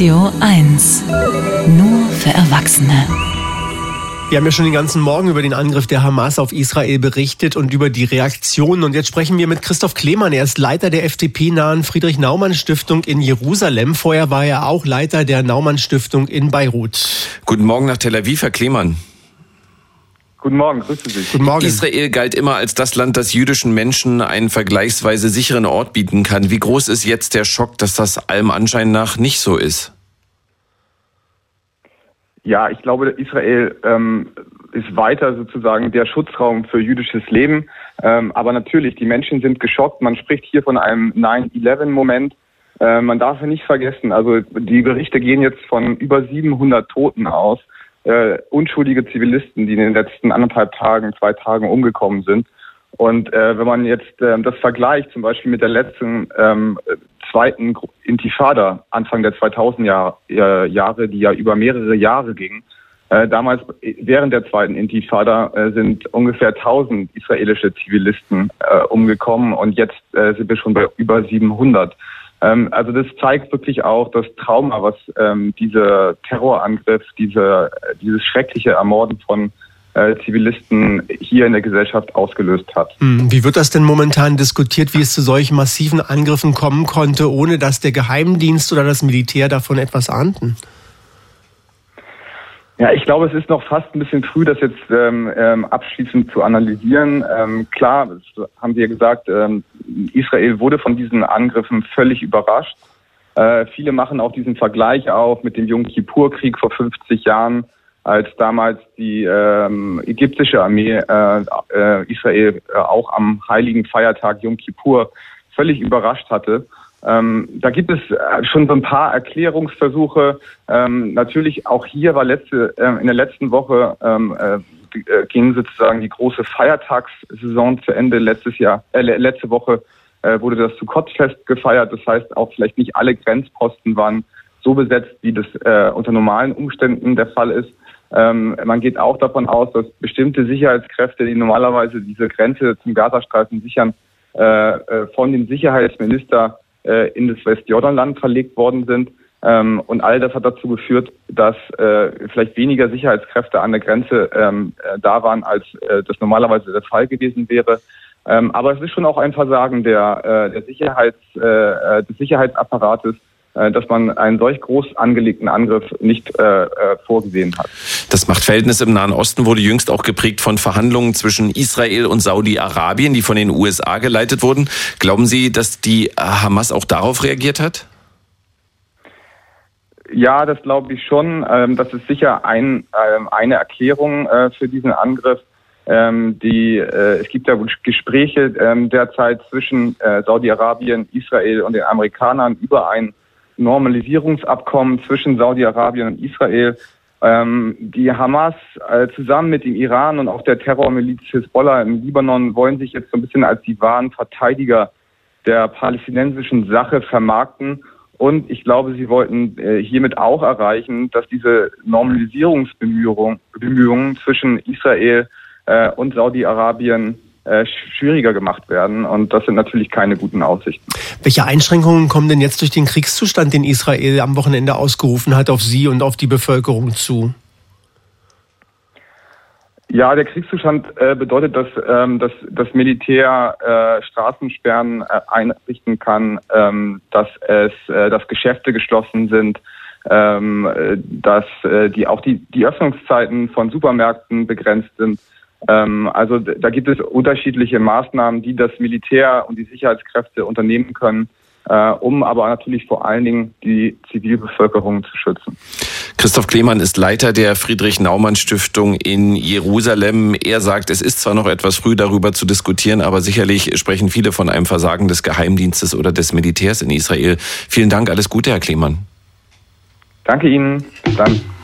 Radio 1. Nur für Erwachsene. Wir haben ja schon den ganzen Morgen über den Angriff der Hamas auf Israel berichtet und über die Reaktionen. Und jetzt sprechen wir mit Christoph Klemann. Er ist Leiter der FDP-nahen Friedrich-Naumann-Stiftung in Jerusalem. Vorher war er auch Leiter der Naumann-Stiftung in Beirut. Guten Morgen nach Tel Aviv, Herr Klemann. Guten Morgen, grüße Sie. Guten Morgen. Israel galt immer als das Land, das jüdischen Menschen einen vergleichsweise sicheren Ort bieten kann. Wie groß ist jetzt der Schock, dass das allem Anschein nach nicht so ist? Ja, ich glaube, Israel ist weiter sozusagen der Schutzraum für jüdisches Leben. Aber natürlich, die Menschen sind geschockt. Man spricht hier von einem 9/11-Moment. Man darf ja nicht vergessen, also die Berichte gehen jetzt von über 700 Toten aus. Unschuldige Zivilisten, die in den letzten 2 Tagen umgekommen sind. Und wenn man jetzt das vergleicht, zum Beispiel mit der letzten zweiten Intifada Anfang der 2000er Jahre, die ja über mehrere Jahre ging. Damals, während der zweiten Intifada, sind ungefähr 1000 israelische Zivilisten umgekommen und jetzt sind wir schon bei über 700. Also das zeigt wirklich auch das Trauma, was dieser Terrorangriff, dieses schreckliche Ermorden von Zivilisten hier in der Gesellschaft ausgelöst hat. Wie wird das denn momentan diskutiert, wie es zu solchen massiven Angriffen kommen konnte, ohne dass der Geheimdienst oder das Militär davon etwas ahnten? Ja, ich glaube, es ist noch fast ein bisschen früh, das jetzt abschließend zu analysieren. Klar, das haben Sie ja gesagt, Israel wurde von diesen Angriffen völlig überrascht. Viele machen auch diesen Vergleich auf mit dem Jom-Kippur-Krieg vor 50 Jahren, als damals die ägyptische Armee Israel auch am heiligen Feiertag Jom Kippur völlig überrascht hatte. Da gibt es schon so ein paar Erklärungsversuche. Natürlich auch hier war in der letzten Woche ging sozusagen die große Feiertagssaison zu Ende. Letzte Woche wurde das Sukkot-Fest gefeiert. Das heißt auch vielleicht nicht alle Grenzposten waren so besetzt, wie das unter normalen Umständen der Fall ist. Man geht auch davon aus, dass bestimmte Sicherheitskräfte, die normalerweise diese Grenze zum Gazastreifen sichern, von dem Sicherheitsminister in das Westjordanland verlegt worden sind. Und all das hat dazu geführt, dass vielleicht weniger Sicherheitskräfte an der Grenze da waren, als das normalerweise der Fall gewesen wäre. Aber es ist schon auch ein Versagen des Sicherheitsapparates, dass man einen solch groß angelegten Angriff nicht vorgesehen hat. Das Machtverhältnis im Nahen Osten wurde jüngst auch geprägt von Verhandlungen zwischen Israel und Saudi-Arabien, die von den USA geleitet wurden. Glauben Sie, dass die Hamas auch darauf reagiert hat? Ja, das glaube ich schon. Das ist sicher eine Erklärung für diesen Angriff. Es gibt ja Gespräche derzeit zwischen Saudi-Arabien, Israel und den Amerikanern über ein Normalisierungsabkommen zwischen Saudi-Arabien und Israel. Die Hamas zusammen mit dem Iran und auch der Terrormiliz Hisbollah im Libanon wollen sich jetzt so ein bisschen als die wahren Verteidiger der palästinensischen Sache vermarkten. Und ich glaube, sie wollten hiermit auch erreichen, dass diese Normalisierungsbemühungen zwischen Israel und Saudi-Arabien schwieriger gemacht werden. Und das sind natürlich keine guten Aussichten. Welche Einschränkungen kommen denn jetzt durch den Kriegszustand, den Israel am Wochenende ausgerufen hat, auf Sie und auf die Bevölkerung zu? Ja, der Kriegszustand bedeutet, dass das Militär Straßensperren einrichten kann, dass Geschäfte geschlossen sind, dass die Öffnungszeiten von Supermärkten begrenzt sind. Also da gibt es unterschiedliche Maßnahmen, die das Militär und die Sicherheitskräfte unternehmen können, um aber natürlich vor allen Dingen die Zivilbevölkerung zu schützen. Christoph Klemann ist Leiter der Friedrich-Naumann-Stiftung in Jerusalem. Er sagt, es ist zwar noch etwas früh darüber zu diskutieren, aber sicherlich sprechen viele von einem Versagen des Geheimdienstes oder des Militärs in Israel. Vielen Dank, alles Gute, Herr Klemann. Danke Ihnen, bis dann.